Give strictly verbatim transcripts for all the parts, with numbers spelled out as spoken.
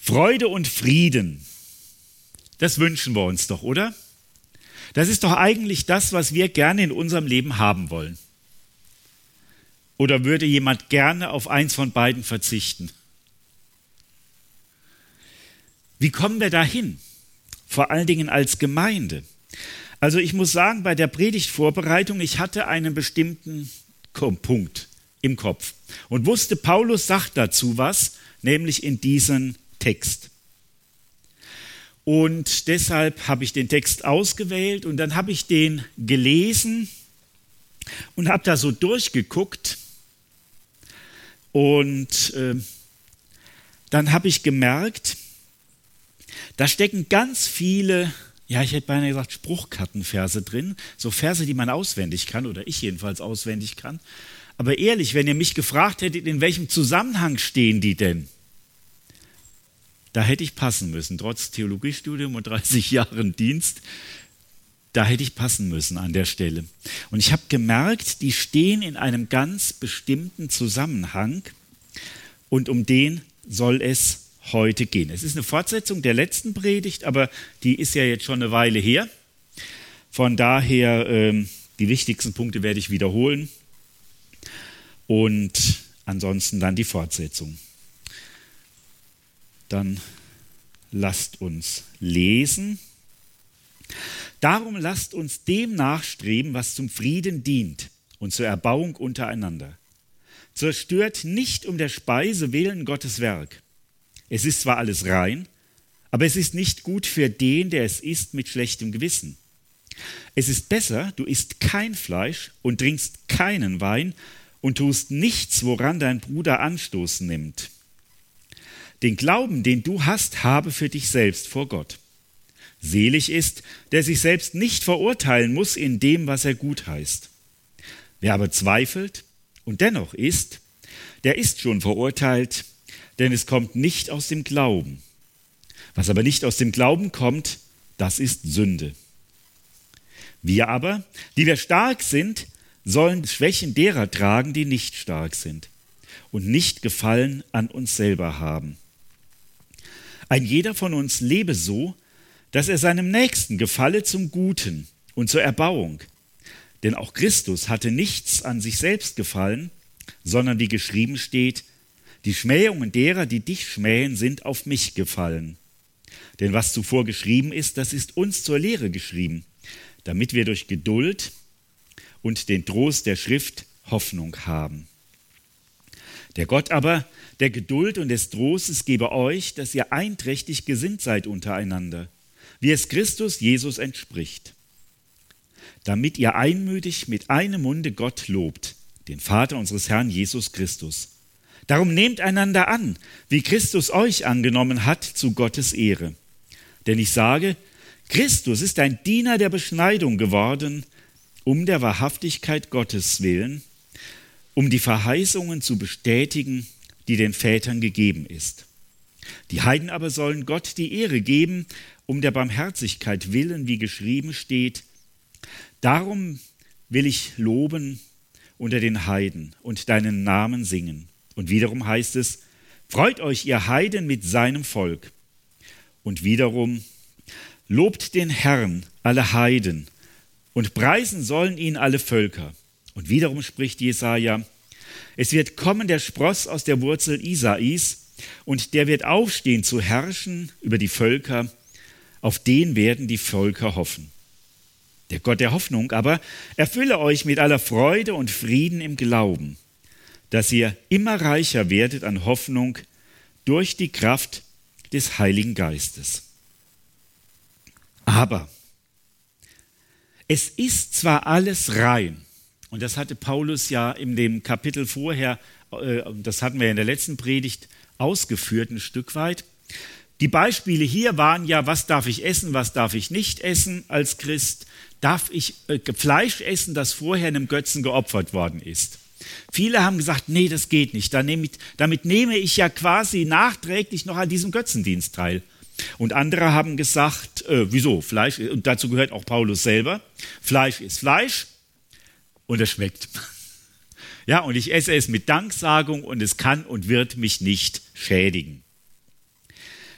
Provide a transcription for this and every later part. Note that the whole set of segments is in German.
Freude und Frieden, das wünschen wir uns doch, oder? Das ist doch eigentlich das, was wir gerne in unserem Leben haben wollen. Oder würde jemand gerne auf eins von beiden verzichten? Wie kommen wir dahin? Vor allen Dingen als Gemeinde. Also ich muss sagen, bei der Predigtvorbereitung, ich hatte einen bestimmten Punkt im Kopf und wusste, Paulus sagt dazu was, nämlich in diesem Text. Und deshalb habe ich den Text ausgewählt und dann habe ich den gelesen und habe da so durchgeguckt und äh, dann habe ich gemerkt, da stecken ganz viele, ja, ich hätte beinahe gesagt Spruchkartenverse drin, so Verse, die man auswendig kann oder ich jedenfalls auswendig kann. Aber ehrlich, wenn ihr mich gefragt hättet, in welchem Zusammenhang stehen die denn? Da hätte ich passen müssen, trotz Theologiestudium und dreißig Jahren Dienst, da hätte ich passen müssen an der Stelle. Und ich habe gemerkt, die stehen in einem ganz bestimmten Zusammenhang und um den soll es heute gehen. Es ist eine Fortsetzung der letzten Predigt, aber die ist ja jetzt schon eine Weile her. Von daher, ähm, die wichtigsten Punkte werde ich wiederholen und ansonsten dann die Fortsetzung. Dann lasst uns lesen. Darum lasst uns dem nachstreben, was zum Frieden dient und zur Erbauung untereinander. Zerstört nicht um der Speise willen Gottes Werk. Es ist zwar alles rein, aber es ist nicht gut für den, der es isst mit schlechtem Gewissen. Es ist besser, du isst kein Fleisch und trinkst keinen Wein und tust nichts, woran dein Bruder Anstoß nimmt. Den Glauben, den du hast, habe für dich selbst vor Gott. Selig ist, der sich selbst nicht verurteilen muss in dem, was er gut heißt. Wer aber zweifelt und dennoch isst, der ist schon verurteilt, denn es kommt nicht aus dem Glauben. Was aber nicht aus dem Glauben kommt, das ist Sünde. Wir aber, die wir stark sind, sollen Schwächen derer tragen, die nicht stark sind und nicht Gefallen an uns selber haben. Ein jeder von uns lebe so, dass er seinem Nächsten gefalle zum Guten und zur Erbauung. Denn auch Christus hatte nichts an sich selbst gefallen, sondern wie geschrieben steht, die Schmähungen derer, die dich schmähen, sind auf mich gefallen. Denn was zuvor geschrieben ist, das ist uns zur Lehre geschrieben, damit wir durch Geduld und den Trost der Schrift Hoffnung haben. Der Gott aber, der Geduld und des Trostes gebe euch, dass ihr einträchtig gesinnt seid untereinander, wie es Christus Jesus entspricht, damit ihr einmütig mit einem Munde Gott lobt, den Vater unseres Herrn Jesus Christus. Darum nehmt einander an, wie Christus euch angenommen hat, zu Gottes Ehre. Denn ich sage, Christus ist ein Diener der Beschneidung geworden, um der Wahrhaftigkeit Gottes willen, um die Verheißungen zu bestätigen, die den Vätern gegeben ist. Die Heiden aber sollen Gott die Ehre geben, um der Barmherzigkeit willen, wie geschrieben steht. Darum will ich loben unter den Heiden und deinen Namen singen. Und wiederum heißt es, freut euch, ihr Heiden, mit seinem Volk. Und wiederum, lobt den Herrn, alle Heiden, und preisen sollen ihn alle Völker. Und wiederum spricht Jesaja, es wird kommen der Spross aus der Wurzel Isais, und der wird aufstehen zu herrschen über die Völker, auf den werden die Völker hoffen. Der Gott der Hoffnung aber erfülle euch mit aller Freude und Frieden im Glauben, dass ihr immer reicher werdet an Hoffnung durch die Kraft des Heiligen Geistes. Aber es ist zwar alles rein, und das hatte Paulus ja in dem Kapitel vorher, das hatten wir in der letzten Predigt ausgeführt ein Stück weit. Die Beispiele hier waren ja, was darf ich essen, was darf ich nicht essen als Christ? Darf ich äh, Fleisch essen, das vorher einem Götzen geopfert worden ist? Viele haben gesagt, nee, das geht nicht. Damit, damit nehme ich ja quasi nachträglich noch an diesem Götzendienst teil. Und andere haben gesagt, äh, wieso? Fleisch, und dazu gehört auch Paulus selber, Fleisch ist Fleisch und es schmeckt. Ja, und ich esse es mit Danksagung und es kann und wird mich nicht schädigen.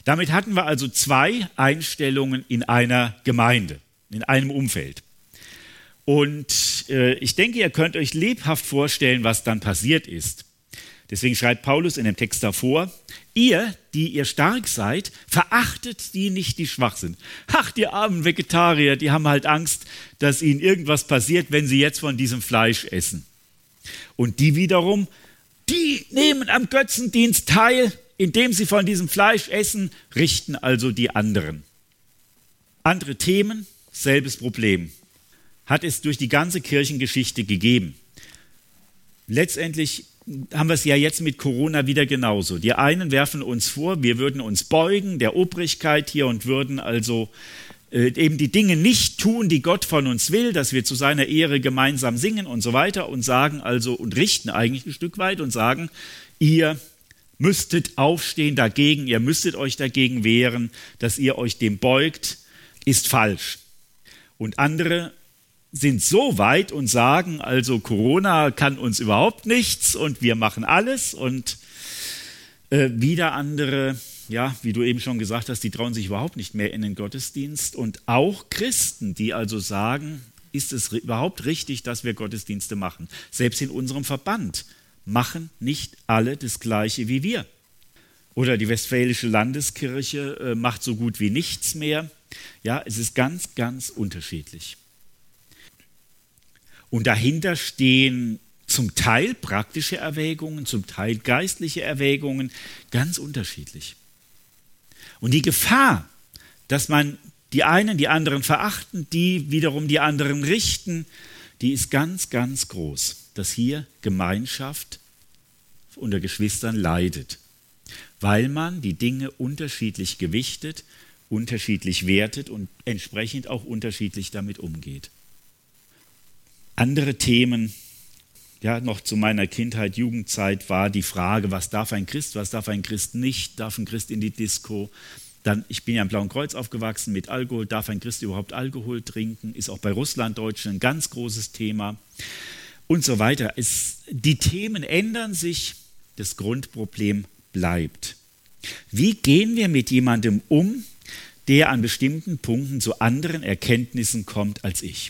Damit hatten wir also zwei Einstellungen in einer Gemeinde, in einem Umfeld. Und äh, ich denke, ihr könnt euch lebhaft vorstellen, was dann passiert ist. Deswegen schreibt Paulus in dem Text davor, ihr, die ihr stark seid, verachtet die nicht, die schwach sind. Ach, die armen Vegetarier, die haben halt Angst, dass ihnen irgendwas passiert, wenn sie jetzt von diesem Fleisch essen. Und die wiederum, die nehmen am Götzendienst teil, indem sie von diesem Fleisch essen, richten also die anderen. Andere Themen, selbes Problem. Hat es durch die ganze Kirchengeschichte gegeben. Letztendlich haben wir es ja jetzt mit Corona wieder genauso. Die einen werfen uns vor, wir würden uns beugen der Obrigkeit hier und würden also äh, eben die Dinge nicht tun, die Gott von uns will, dass wir zu seiner Ehre gemeinsam singen und so weiter und sagen also und richten eigentlich ein Stück weit und sagen, ihr müsstet aufstehen dagegen, ihr müsstet euch dagegen wehren, dass ihr euch dem beugt, ist falsch. Und andere sind so weit und sagen, also Corona kann uns überhaupt nichts und wir machen alles. Und äh, wieder andere, ja, wie du eben schon gesagt hast, die trauen sich überhaupt nicht mehr in den Gottesdienst. Und auch Christen, die also sagen, ist es überhaupt richtig, dass wir Gottesdienste machen? Selbst in unserem Verband machen nicht alle das Gleiche wie wir. Oder die Westfälische Landeskirche äh, macht so gut wie nichts mehr. Ja, es ist ganz, ganz unterschiedlich. Und dahinter stehen zum Teil praktische Erwägungen, zum Teil geistliche Erwägungen, ganz unterschiedlich. Und die Gefahr, dass man die einen die anderen verachten, die wiederum die anderen richten, die ist ganz, ganz groß, dass hier Gemeinschaft unter Geschwistern leidet, weil man die Dinge unterschiedlich gewichtet, unterschiedlich wertet und entsprechend auch unterschiedlich damit umgeht. Andere Themen, ja, noch zu meiner Kindheit, Jugendzeit war die Frage, was darf ein Christ, was darf ein Christ nicht, darf ein Christ in die Disco? Dann, ich bin ja im Blauen Kreuz aufgewachsen mit Alkohol, darf ein Christ überhaupt Alkohol trinken? Ist auch bei Russlanddeutschen ein ganz großes Thema und so weiter. Es, die Themen ändern sich, das Grundproblem bleibt. Wie gehen wir mit jemandem um, der an bestimmten Punkten zu anderen Erkenntnissen kommt als ich?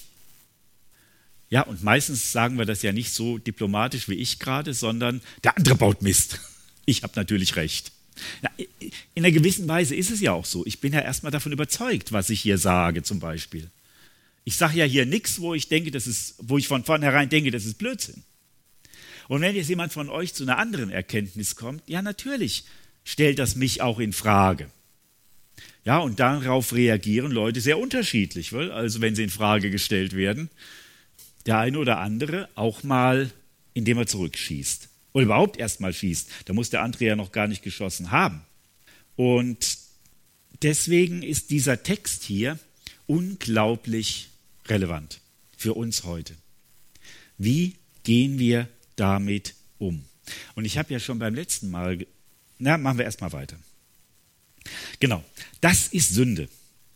Ja, und meistens sagen wir das ja nicht so diplomatisch wie ich gerade, sondern der andere baut Mist. Ich habe natürlich recht. Na, in einer gewissen Weise ist es ja auch so. Ich bin ja erstmal davon überzeugt, was ich hier sage zum Beispiel. Ich sage ja hier nichts, wo ich denke, das ist, wo ich von vornherein denke, das ist Blödsinn. Und wenn jetzt jemand von euch zu einer anderen Erkenntnis kommt, ja natürlich stellt das mich auch in Frage. Ja, und darauf reagieren Leute sehr unterschiedlich, weil, also wenn sie in Frage gestellt werden. Der eine oder andere auch mal, indem er zurückschießt. Oder überhaupt erst mal schießt. Da muss der andere ja noch gar nicht geschossen haben. Und deswegen ist dieser Text hier unglaublich relevant für uns heute. Wie gehen wir damit um? Und ich habe ja schon beim letzten Mal, na, machen wir erst mal weiter. Genau, das ist Sünde.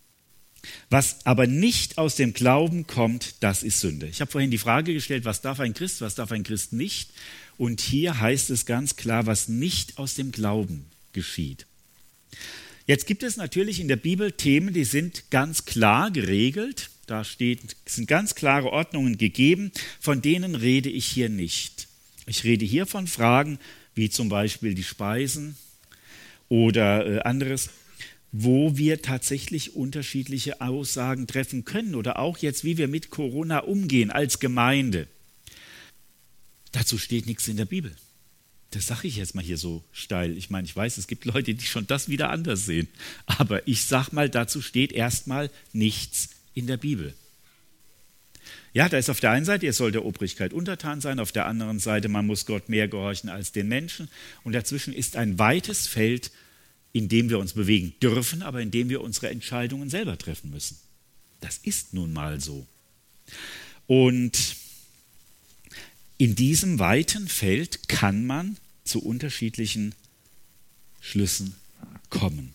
Was aber nicht aus dem Glauben kommt, das ist Sünde. Ich habe vorhin die Frage gestellt, was darf ein Christ, was darf ein Christ nicht? Und hier heißt es ganz klar, was nicht aus dem Glauben geschieht. Jetzt gibt es natürlich in der Bibel Themen, die sind ganz klar geregelt. Da steht, sind ganz klare Ordnungen gegeben, von denen rede ich hier nicht. Ich rede hier von Fragen wie zum Beispiel die Speisen oder äh, anderes, wo wir tatsächlich unterschiedliche Aussagen treffen können oder auch jetzt, wie wir mit Corona umgehen als Gemeinde. Dazu steht nichts in der Bibel. Das sage ich jetzt mal hier so steil. Ich meine, ich weiß, es gibt Leute, die schon das wieder anders sehen. Aber ich sage mal, dazu steht erstmal nichts in der Bibel. Ja, da ist auf der einen Seite, ihr sollt der Obrigkeit untertan sein, auf der anderen Seite, man muss Gott mehr gehorchen als den Menschen. Und dazwischen ist ein weites Feld, in dem wir uns bewegen dürfen, aber in dem wir unsere Entscheidungen selber treffen müssen. Das ist nun mal so. Und in diesem weiten Feld kann man zu unterschiedlichen Schlüssen kommen.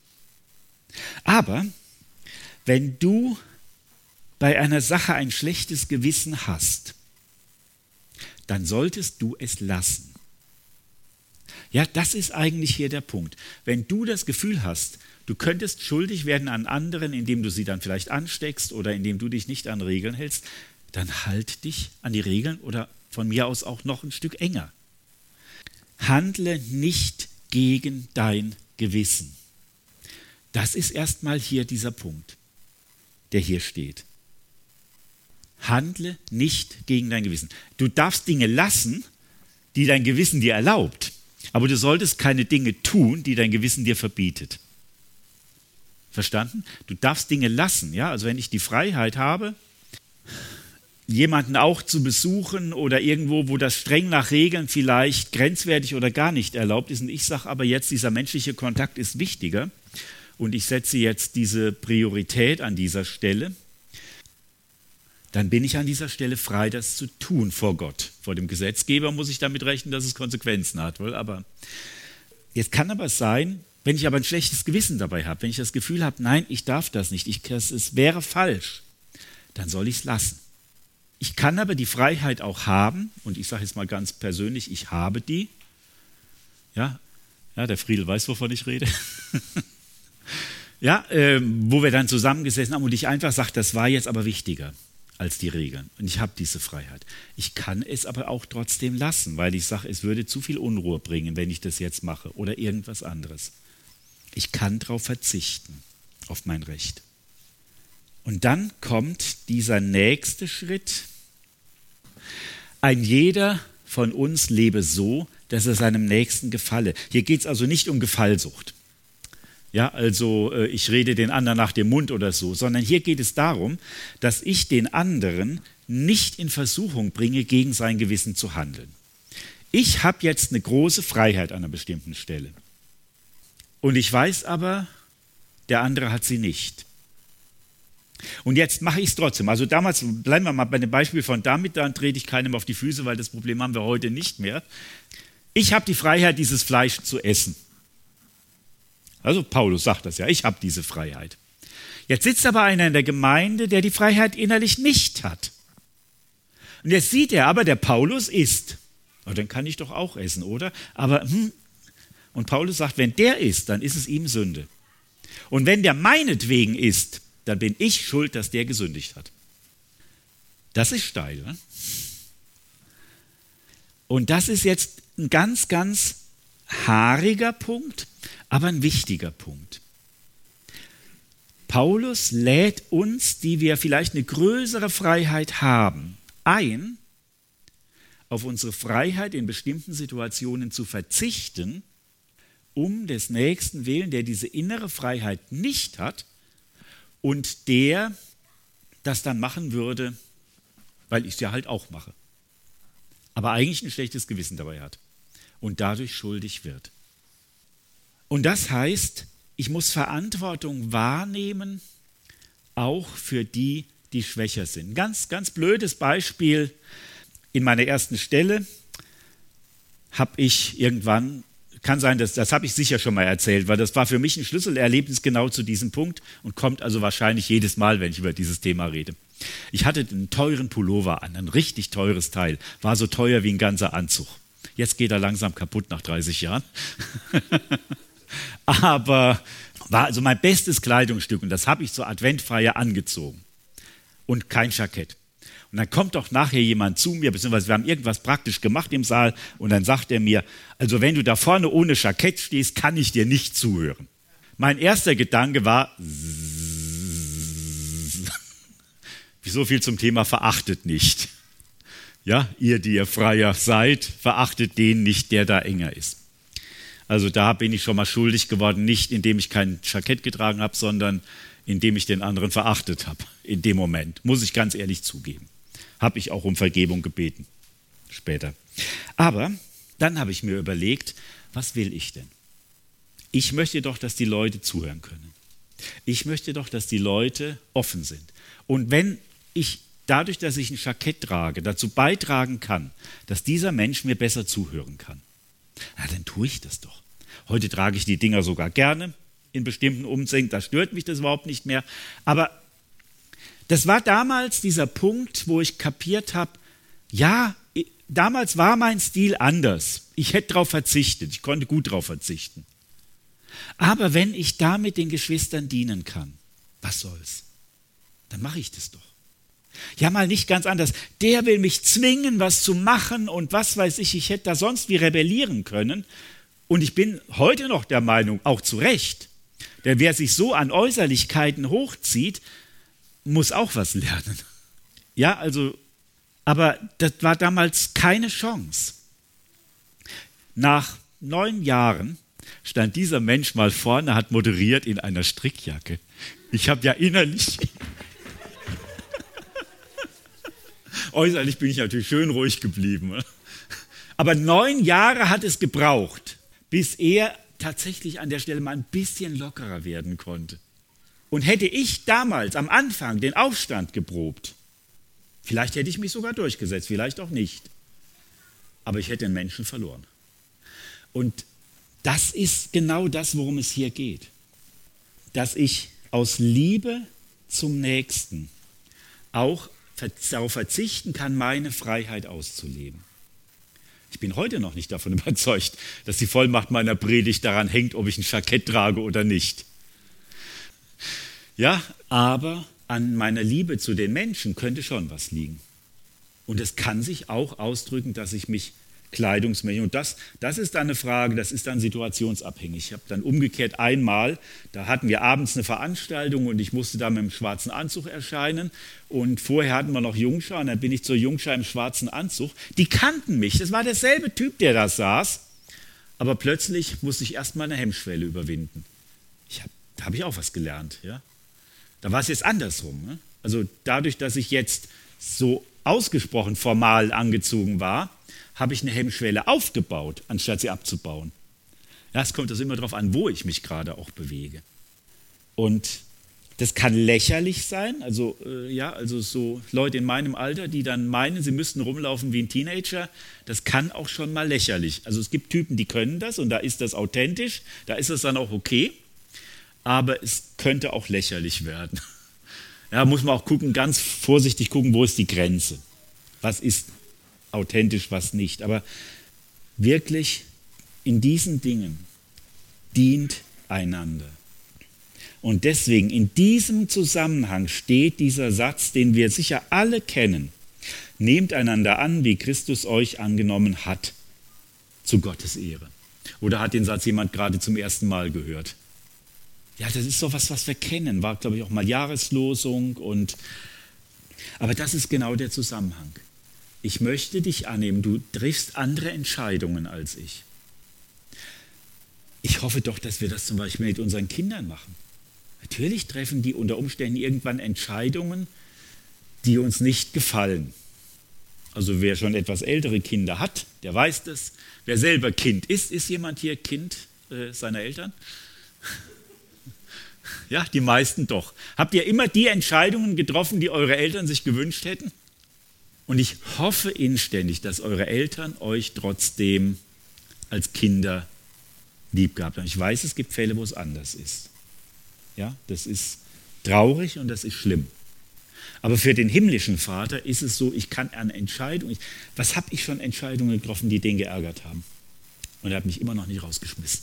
Aber wenn du bei einer Sache ein schlechtes Gewissen hast, dann solltest du es lassen. Ja, das ist eigentlich hier der Punkt. Wenn du das Gefühl hast, du könntest schuldig werden an anderen, indem du sie dann vielleicht ansteckst oder indem du dich nicht an Regeln hältst, dann halt dich an die Regeln oder von mir aus auch noch ein Stück enger. Handle nicht gegen dein Gewissen. Das ist erstmal hier dieser Punkt, der hier steht. Handle nicht gegen dein Gewissen. Du darfst Dinge lassen, die dein Gewissen dir erlaubt, aber du solltest keine Dinge tun, die dein Gewissen dir verbietet. Verstanden? Du darfst Dinge lassen, ja? Also wenn ich die Freiheit habe, jemanden auch zu besuchen oder irgendwo, wo das streng nach Regeln vielleicht grenzwertig oder gar nicht erlaubt ist, und ich sage aber jetzt, dieser menschliche Kontakt ist wichtiger und ich setze jetzt diese Priorität an dieser Stelle, dann bin ich an dieser Stelle frei, das zu tun vor Gott. Vor dem Gesetzgeber muss ich damit rechnen, dass es Konsequenzen hat. Aber jetzt kann aber sein, wenn ich aber ein schlechtes Gewissen dabei habe, wenn ich das Gefühl habe, nein, ich darf das nicht, ich, das, es wäre falsch, dann soll ich es lassen. Ich kann aber die Freiheit auch haben, und ich sage jetzt mal ganz persönlich, ich habe die. Ja, ja, der Friedel weiß, wovon ich rede. ja, äh, wo wir dann zusammengesessen haben und ich einfach sage, das war jetzt aber wichtiger als die Regeln. Und ich habe diese Freiheit. Ich kann es aber auch trotzdem lassen, weil ich sage, es würde zu viel Unruhe bringen, wenn ich das jetzt mache oder irgendwas anderes. Ich kann darauf verzichten, auf mein Recht. Und dann kommt dieser nächste Schritt. Ein jeder von uns lebe so, dass er seinem Nächsten gefalle. Hier geht es also nicht um Gefallsucht. Ja, also ich rede den anderen nach dem Mund oder so, sondern hier geht es darum, dass ich den anderen nicht in Versuchung bringe, gegen sein Gewissen zu handeln. Ich habe jetzt eine große Freiheit an einer bestimmten Stelle. Und ich weiß aber, der andere hat sie nicht. Und jetzt mache ich es trotzdem. Also damals, bleiben wir mal bei dem Beispiel von damit, dann trete ich keinem auf die Füße, weil das Problem haben wir heute nicht mehr. Ich habe die Freiheit, dieses Fleisch zu essen. Also Paulus sagt das ja, ich habe diese Freiheit. Jetzt sitzt aber einer in der Gemeinde, der die Freiheit innerlich nicht hat. Und jetzt sieht er aber, der Paulus isst. Oh, dann kann ich doch auch essen, oder? Aber, hm. Und Paulus sagt, wenn der isst, dann ist es ihm Sünde. Und wenn der meinetwegen isst, dann bin ich schuld, dass der gesündigt hat. Das ist steil. Ne? Und das ist jetzt ein ganz, ganz haariger Punkt, aber ein wichtiger Punkt. Paulus lädt uns, die wir vielleicht eine größere Freiheit haben, ein, auf unsere Freiheit in bestimmten Situationen zu verzichten, um des Nächsten willen, der diese innere Freiheit nicht hat und der das dann machen würde, weil ich es ja halt auch mache, aber eigentlich ein schlechtes Gewissen dabei hat und dadurch schuldig wird. Und das heißt, ich muss Verantwortung wahrnehmen, auch für die, die schwächer sind. Ganz, ganz blödes Beispiel. In meiner ersten Stelle habe ich irgendwann, kann sein, dass, das habe ich sicher schon mal erzählt, weil das war für mich ein Schlüsselerlebnis genau zu diesem Punkt und kommt also wahrscheinlich jedes Mal, wenn ich über dieses Thema rede. Ich hatte einen teuren Pullover an, ein richtig teures Teil, war so teuer wie ein ganzer Anzug. Jetzt geht er langsam kaputt nach dreißig Jahren. Aber war also mein bestes Kleidungsstück und das habe ich zur Adventfeier angezogen und kein Jackett. Und dann kommt doch nachher jemand zu mir, beziehungsweise wir haben irgendwas praktisch gemacht im Saal und dann sagt er mir, also wenn du da vorne ohne Jackett stehst, kann ich dir nicht zuhören. Mein erster Gedanke war, so viel zum Thema verachtet nicht. Ja, ihr, die ihr freier seid, verachtet den nicht, der da enger ist. Also da bin ich schon mal schuldig geworden, nicht indem ich kein Jackett getragen habe, sondern indem ich den anderen verachtet habe. In dem Moment, muss ich ganz ehrlich zugeben. Habe ich auch um Vergebung gebeten, später. Aber dann habe ich mir überlegt, was will ich denn? Ich möchte doch, dass die Leute zuhören können. Ich möchte doch, dass die Leute offen sind. Und wenn ich dadurch, dass ich ein Jackett trage, dazu beitragen kann, dass dieser Mensch mir besser zuhören kann, na, dann tue ich das doch. Heute trage ich die Dinger sogar gerne in bestimmten Umzügen, da stört mich das überhaupt nicht mehr. Aber das war damals dieser Punkt, wo ich kapiert habe, ja, damals war mein Stil anders. Ich hätte darauf verzichtet, ich konnte gut darauf verzichten. Aber wenn ich damit den Geschwistern dienen kann, was soll's? Dann mache ich das doch. Ja, mal nicht ganz anders. Der will mich zwingen, was zu machen und was weiß ich, ich hätte da sonst wie rebellieren können. Und ich bin heute noch der Meinung, auch zu Recht, denn wer sich so an Äußerlichkeiten hochzieht, muss auch was lernen. Ja, also, aber das war damals keine Chance. Nach neun Jahren stand dieser Mensch mal vorne, hat moderiert in einer Strickjacke. Ich habe ja innerlich... Äußerlich bin ich natürlich schön ruhig geblieben. Aber neun Jahre hat es gebraucht, bis er tatsächlich an der Stelle mal ein bisschen lockerer werden konnte. Und hätte ich damals am Anfang den Aufstand geprobt, vielleicht hätte ich mich sogar durchgesetzt, vielleicht auch nicht. Aber ich hätte den Menschen verloren. Und das ist genau das, worum es hier geht. Dass ich aus Liebe zum Nächsten auch darauf verzichten kann, meine Freiheit auszuleben. Ich bin heute noch nicht davon überzeugt, dass die Vollmacht meiner Predigt daran hängt, ob ich ein Jackett trage oder nicht. Ja, aber an meiner Liebe zu den Menschen könnte schon was liegen. Und es kann sich auch ausdrücken, dass ich mich kleidungsmäßig, und das, das ist dann eine Frage, das ist dann situationsabhängig. Ich habe dann umgekehrt einmal, da hatten wir abends eine Veranstaltung und ich musste da mit einem schwarzen Anzug erscheinen und vorher hatten wir noch Jungschar und dann bin ich zur Jungschar im schwarzen Anzug. Die kannten mich, das war derselbe Typ, der da saß, aber plötzlich musste ich erstmal eine Hemmschwelle überwinden. Ich hab, da habe ich auch was gelernt. Ja? Da war es jetzt andersrum. Ne? Also dadurch, dass ich jetzt so ausgesprochen formal angezogen war, habe ich eine Hemmschwelle aufgebaut, anstatt sie abzubauen. Ja, es kommt also immer darauf an, wo ich mich gerade auch bewege. Und das kann lächerlich sein, also, äh, ja, also so Leute in meinem Alter, die dann meinen, sie müssten rumlaufen wie ein Teenager, das kann auch schon mal lächerlich. Also es gibt Typen, die können das und da ist das authentisch, da ist es dann auch okay, aber es könnte auch lächerlich werden. Ja, muss man auch gucken, ganz vorsichtig gucken, wo ist die Grenze? Was ist authentisch, was nicht. Aber wirklich in diesen Dingen dient einander. Und deswegen in diesem Zusammenhang steht dieser Satz, den wir sicher alle kennen. Nehmt einander an, wie Christus euch angenommen hat, zu Gottes Ehre. Oder hat den Satz jemand gerade zum ersten Mal gehört? Ja, das ist so was, was wir kennen. War, glaube ich, auch mal Jahreslosung. Und aber das ist genau der Zusammenhang. Ich möchte dich annehmen, du triffst andere Entscheidungen als ich. Ich hoffe doch, dass wir das zum Beispiel mit unseren Kindern machen. Natürlich treffen die unter Umständen irgendwann Entscheidungen, die uns nicht gefallen. Also wer schon etwas ältere Kinder hat, der weiß das. Wer selber Kind ist, ist jemand hier Kind äh, seiner Eltern? Ja, die meisten doch. Habt ihr immer die Entscheidungen getroffen, die eure Eltern sich gewünscht hätten? Und ich hoffe inständig, dass eure Eltern euch trotzdem als Kinder lieb gehabt haben. Ich weiß, es gibt Fälle, wo es anders ist. Ja, das ist traurig und das ist schlimm. Aber für den himmlischen Vater ist es so, ich kann eine Entscheidung, ich, was habe ich schon Entscheidungen getroffen, die den geärgert haben? Und er hat mich immer noch nicht rausgeschmissen.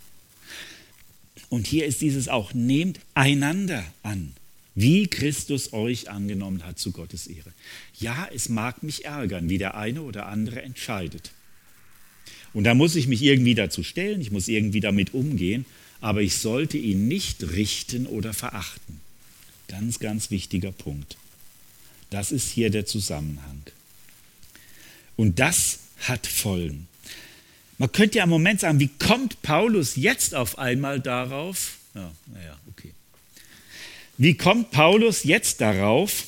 Und hier ist dieses auch, nehmt einander an, wie Christus euch angenommen hat zu Gottes Ehre. Ja, es mag mich ärgern, wie der eine oder andere entscheidet. Und da muss ich mich irgendwie dazu stellen, ich muss irgendwie damit umgehen, aber ich sollte ihn nicht richten oder verachten. Ganz, ganz wichtiger Punkt. Das ist hier der Zusammenhang. Und das hat Folgen. Man könnte ja im Moment sagen, wie kommt Paulus jetzt auf einmal darauf? Ja, naja, okay. Wie kommt Paulus jetzt darauf,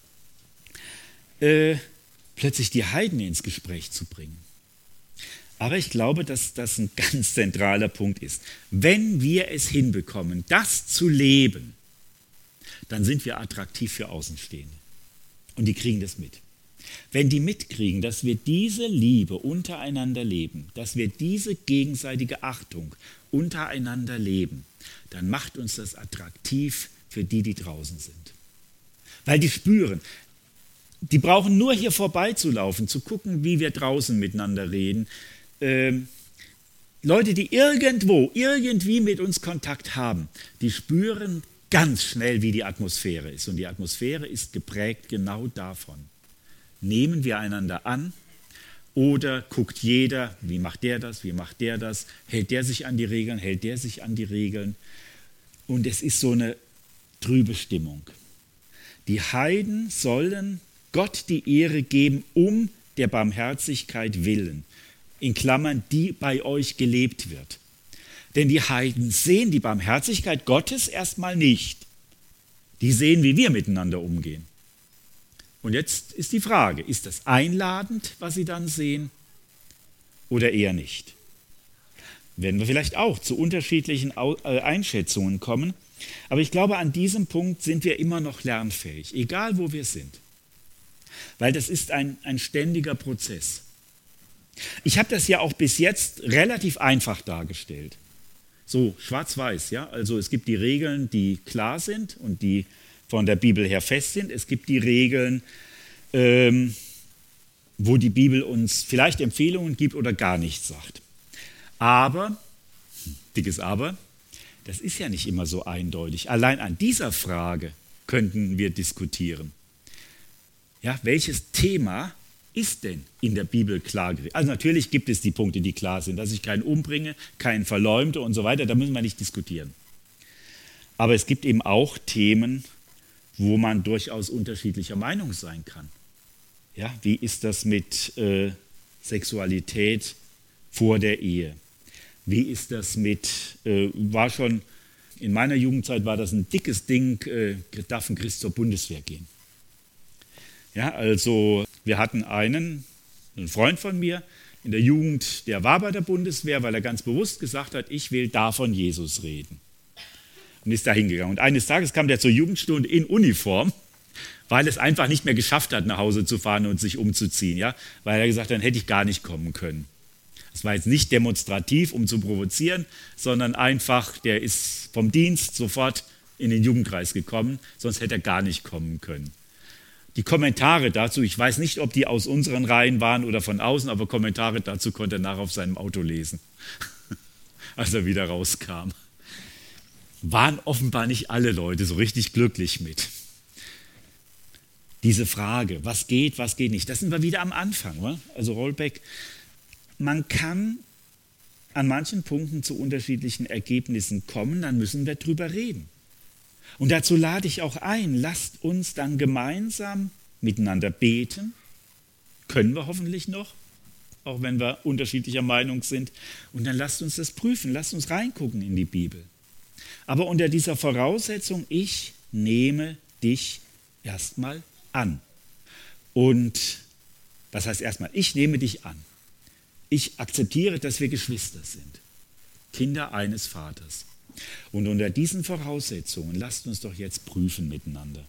äh, plötzlich die Heiden ins Gespräch zu bringen? Aber ich glaube, dass das ein ganz zentraler Punkt ist. Wenn wir es hinbekommen, das zu leben, dann sind wir attraktiv für Außenstehende. Und die kriegen das mit. Wenn die mitkriegen, dass wir diese Liebe untereinander leben, dass wir diese gegenseitige Achtung untereinander leben, dann macht uns das attraktiv für die, die draußen sind. Weil die spüren, die brauchen nur hier vorbeizulaufen, zu gucken, wie wir draußen miteinander reden. Ähm, Leute, die irgendwo, irgendwie mit uns Kontakt haben, die spüren ganz schnell, wie die Atmosphäre ist. Und die Atmosphäre ist geprägt genau davon. Nehmen wir einander an oder guckt jeder, wie macht der das, wie macht der das, hält der sich an die Regeln, hält der sich an die Regeln. Und es ist so eine trübe Stimmung. Die Heiden sollen Gott die Ehre geben, um der Barmherzigkeit willen. In Klammern, die bei euch gelebt wird. Denn die Heiden sehen die Barmherzigkeit Gottes erstmal nicht. Die sehen, wie wir miteinander umgehen. Und jetzt ist die Frage, ist das einladend, was sie dann sehen, oder eher nicht? Werden wir vielleicht auch zu unterschiedlichen Einschätzungen kommen. Aber ich glaube, an diesem Punkt sind wir immer noch lernfähig, egal wo wir sind. Weil das ist ein, ein ständiger Prozess. Ich habe das ja auch bis jetzt relativ einfach dargestellt. So schwarz-weiß, ja. Also es gibt die Regeln, die klar sind und die von der Bibel her fest sind. Es gibt die Regeln, ähm, wo die Bibel uns vielleicht Empfehlungen gibt oder gar nichts sagt. Aber, dickes Aber, das ist ja nicht immer so eindeutig. Allein an dieser Frage könnten wir diskutieren. Ja, welches Thema ist denn in der Bibel klar geregelt? Also natürlich gibt es die Punkte, die klar sind, dass ich keinen umbringe, keinen verleumde und so weiter, da müssen wir nicht diskutieren. Aber es gibt eben auch Themen, wo man durchaus unterschiedlicher Meinung sein kann. Ja, wie ist das mit äh, Sexualität vor der Ehe? Wie ist das mit, äh, war schon, in meiner Jugendzeit war das ein dickes Ding, äh, darf ein Christ zur Bundeswehr gehen? Ja, also wir hatten einen, einen Freund von mir in der Jugend, der war bei der Bundeswehr, weil er ganz bewusst gesagt hat, ich will da von Jesus reden. Und ist da hingegangen. Und eines Tages kam der zur Jugendstunde in Uniform, weil es einfach nicht mehr geschafft hat, nach Hause zu fahren und sich umzuziehen. Ja? Weil er gesagt hat, dann hätte ich gar nicht kommen können. Das war jetzt nicht demonstrativ, um zu provozieren, sondern einfach, der ist vom Dienst sofort in den Jugendkreis gekommen, sonst hätte er gar nicht kommen können. Die Kommentare dazu, ich weiß nicht, ob die aus unseren Reihen waren oder von außen, aber Kommentare dazu konnte er nachher auf seinem Auto lesen, als er wieder rauskam. Waren offenbar nicht alle Leute so richtig glücklich mit. Diese Frage, was geht, was geht nicht, das sind wir wieder am Anfang. Oder? Also Rollback, man kann an manchen Punkten zu unterschiedlichen Ergebnissen kommen, dann müssen wir drüber reden. Und dazu lade ich auch ein, lasst uns dann gemeinsam miteinander beten. Können wir hoffentlich noch, auch wenn wir unterschiedlicher Meinung sind. Und dann lasst uns das prüfen, lasst uns reingucken in die Bibel. Aber unter dieser Voraussetzung, ich nehme dich erstmal an. Und was heißt erstmal? Ich nehme dich an. Ich akzeptiere, dass wir Geschwister sind, Kinder eines Vaters. Und unter diesen Voraussetzungen lasst uns doch jetzt prüfen miteinander.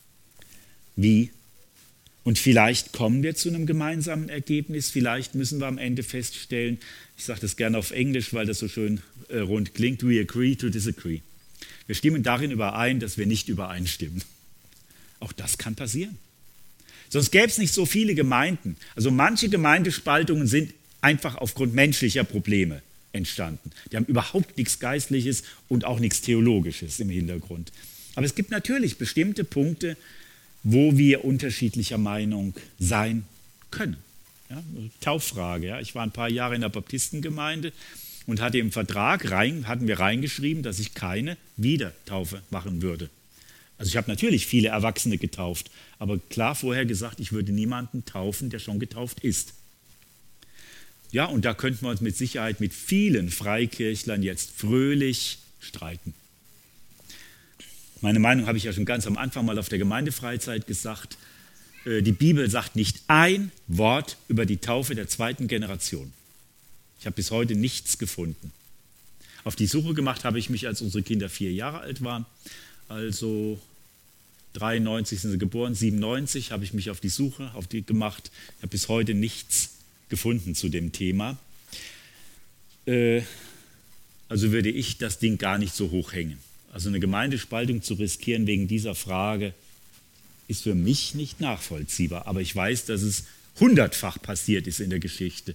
Wie? Und vielleicht kommen wir zu einem gemeinsamen Ergebnis, vielleicht müssen wir am Ende feststellen, ich sage das gerne auf Englisch, weil das so schön äh, rund klingt, we agree to disagree. Wir stimmen darin überein, dass wir nicht übereinstimmen. Auch das kann passieren. Sonst gäbe es nicht so viele Gemeinden. Also manche Gemeindespaltungen sind einfach aufgrund menschlicher Probleme entstanden. Die haben überhaupt nichts Geistliches und auch nichts Theologisches im Hintergrund. Aber es gibt natürlich bestimmte Punkte, wo wir unterschiedlicher Meinung sein können. Ja, Tauffrage. Ja. Ich war ein paar Jahre in der Baptistengemeinde und hatte im Vertrag rein, hatten wir reingeschrieben, dass ich keine Wiedertaufe machen würde. Also ich habe natürlich viele Erwachsene getauft, aber klar vorher gesagt, ich würde niemanden taufen, der schon getauft ist. Ja, und da könnten wir uns mit Sicherheit mit vielen Freikirchlern jetzt fröhlich streiten. Meine Meinung habe ich ja schon ganz am Anfang mal auf der Gemeindefreizeit gesagt. Die Bibel sagt nicht ein Wort über die Taufe der zweiten Generation. Ich habe bis heute nichts gefunden. Auf die Suche gemacht habe ich mich, als unsere Kinder vier Jahre alt waren. Also dreiundneunzig sind sie geboren, siebenundneunzig habe ich mich auf die Suche auf die gemacht. Ich habe bis heute nichts gefunden zu dem Thema. Äh, also würde ich das Ding gar nicht so hoch hängen. Also eine Gemeindespaltung zu riskieren wegen dieser Frage ist für mich nicht nachvollziehbar, aber ich weiß, dass es hundertfach passiert ist in der Geschichte.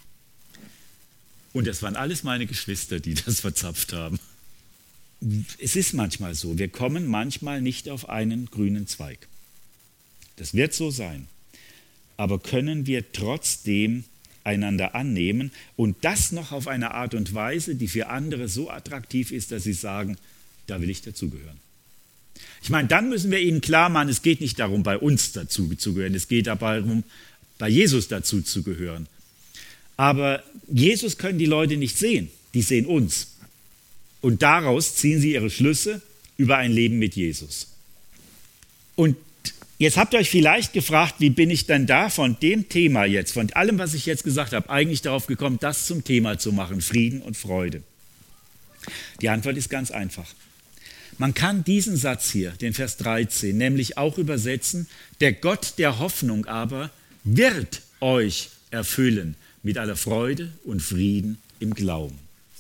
Und das waren alles meine Geschwister, die das verzapft haben. Es ist manchmal so, wir kommen manchmal nicht auf einen grünen Zweig. Das wird so sein. Aber können wir trotzdem einander annehmen und das noch auf eine Art und Weise, die für andere so attraktiv ist, dass sie sagen, da will ich dazugehören. Ich meine, dann müssen wir ihnen klar machen, es geht nicht darum, bei uns dazu zu gehören, es geht aber darum, bei Jesus dazu zu gehören. Aber Jesus können die Leute nicht sehen, die sehen uns. Und daraus ziehen sie ihre Schlüsse über ein Leben mit Jesus. Und jetzt habt ihr euch vielleicht gefragt, wie bin ich denn da von dem Thema jetzt, von allem, was ich jetzt gesagt habe, eigentlich darauf gekommen, das zum Thema zu machen, Frieden und Freude? Die Antwort ist ganz einfach. Man kann diesen Satz hier, den Vers dreizehn, nämlich auch übersetzen, der Gott der Hoffnung aber wird euch erfüllen mit aller Freude und Frieden im Glauben.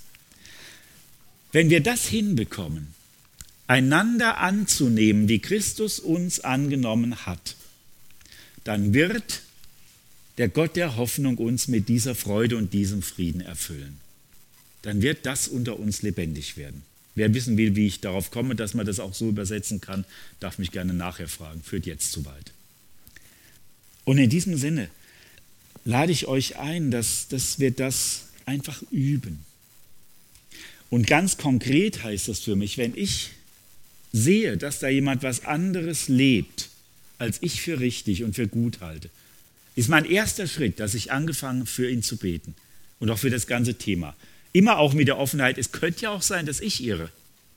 Wenn wir das hinbekommen, einander anzunehmen, wie Christus uns angenommen hat, dann wird der Gott der Hoffnung uns mit dieser Freude und diesem Frieden erfüllen. Dann wird das unter uns lebendig werden. Wer wissen will, wie ich darauf komme, dass man das auch so übersetzen kann, darf mich gerne nachher fragen. Führt jetzt zu weit. Und in diesem Sinne lade ich euch ein, dass, dass wir das einfach üben. Und ganz konkret heißt das für mich, wenn ich sehe, dass da jemand was anderes lebt, als ich für richtig und für gut halte, ist mein erster Schritt, dass ich angefangen für ihn zu beten und auch für das ganze Thema. Immer auch mit der Offenheit, es könnte ja auch sein, dass ich irre.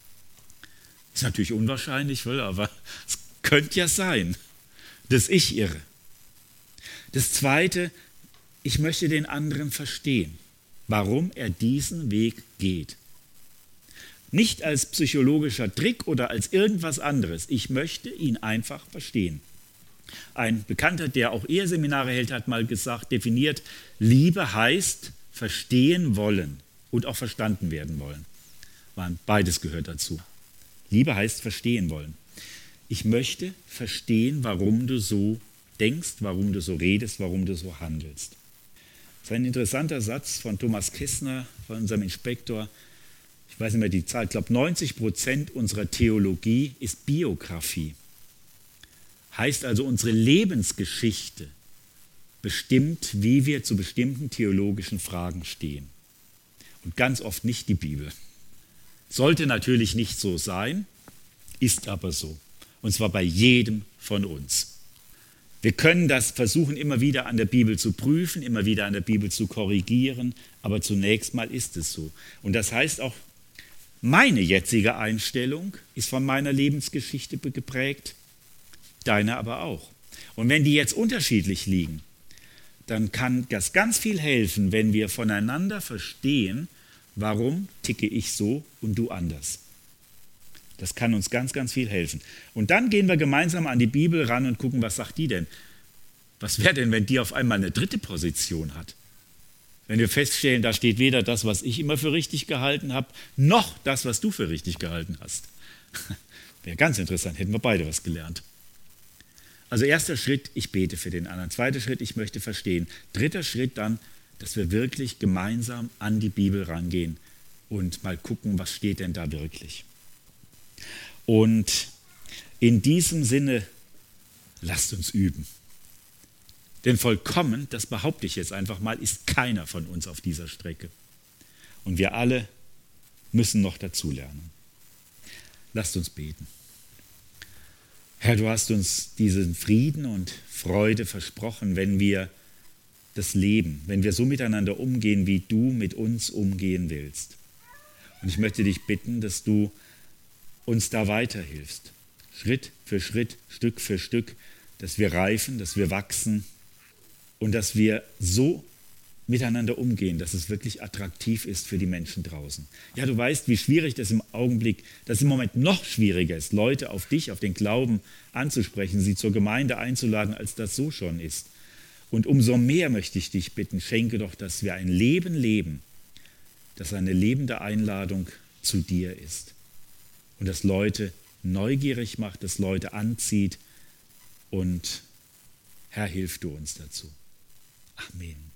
Ist natürlich unwahrscheinlich, aber es könnte ja sein, dass ich irre. Das Zweite, ich möchte den anderen verstehen, warum er diesen Weg geht. Nicht als psychologischer Trick oder als irgendwas anderes. Ich möchte ihn einfach verstehen. Ein Bekannter, der auch Eheseminare hält, hat mal gesagt, definiert, Liebe heißt verstehen wollen und auch verstanden werden wollen. Beides gehört dazu. Liebe heißt verstehen wollen. Ich möchte verstehen, warum du so denkst, warum du so redest, warum du so handelst. Das ist ein interessanter Satz von Thomas Kessner, von unserem Inspektor. Ich weiß nicht mehr die Zahl, ich glaube neunzig Prozent unserer Theologie ist Biografie. Heißt also, unsere Lebensgeschichte bestimmt, wie wir zu bestimmten theologischen Fragen stehen. Und ganz oft nicht die Bibel. Sollte natürlich nicht so sein, ist aber so. Und zwar bei jedem von uns. Wir können das versuchen, immer wieder an der Bibel zu prüfen, immer wieder an der Bibel zu korrigieren, aber zunächst mal ist es so. Und das heißt auch, meine jetzige Einstellung ist von meiner Lebensgeschichte geprägt, deine aber auch. Und wenn die jetzt unterschiedlich liegen, dann kann das ganz viel helfen, wenn wir voneinander verstehen, warum ticke ich so und du anders. Das kann uns ganz, ganz viel helfen. Und dann gehen wir gemeinsam an die Bibel ran und gucken, was sagt die denn? Was wäre denn, wenn die auf einmal eine dritte Position hat? Wenn wir feststellen, da steht weder das, was ich immer für richtig gehalten habe, noch das, was du für richtig gehalten hast. Wäre ganz interessant, hätten wir beide was gelernt. Also erster Schritt, ich bete für den anderen. Zweiter Schritt, ich möchte verstehen. Dritter Schritt dann, dass wir wirklich gemeinsam an die Bibel rangehen und mal gucken, was steht denn da wirklich. Und in diesem Sinne, lasst uns üben. Denn vollkommen, das behaupte ich jetzt einfach mal, ist keiner von uns auf dieser Strecke. Und wir alle müssen noch dazulernen. Lasst uns beten. Herr, du hast uns diesen Frieden und Freude versprochen, wenn wir das leben, wenn wir so miteinander umgehen, wie du mit uns umgehen willst. Und ich möchte dich bitten, dass du uns da weiterhilfst, Schritt für Schritt, Stück für Stück, dass wir reifen, dass wir wachsen und dass wir so miteinander umgehen, dass es wirklich attraktiv ist für die Menschen draußen. Ja, du weißt, wie schwierig das im Augenblick, dass im Moment noch schwieriger ist, Leute auf dich, auf den Glauben anzusprechen, sie zur Gemeinde einzuladen, als das so schon ist. Und umso mehr möchte ich dich bitten, schenke doch, dass wir ein Leben leben, das eine lebende Einladung zu dir ist. Und das Leute neugierig macht, das Leute anzieht Und Herr, hilf du uns dazu. Amen.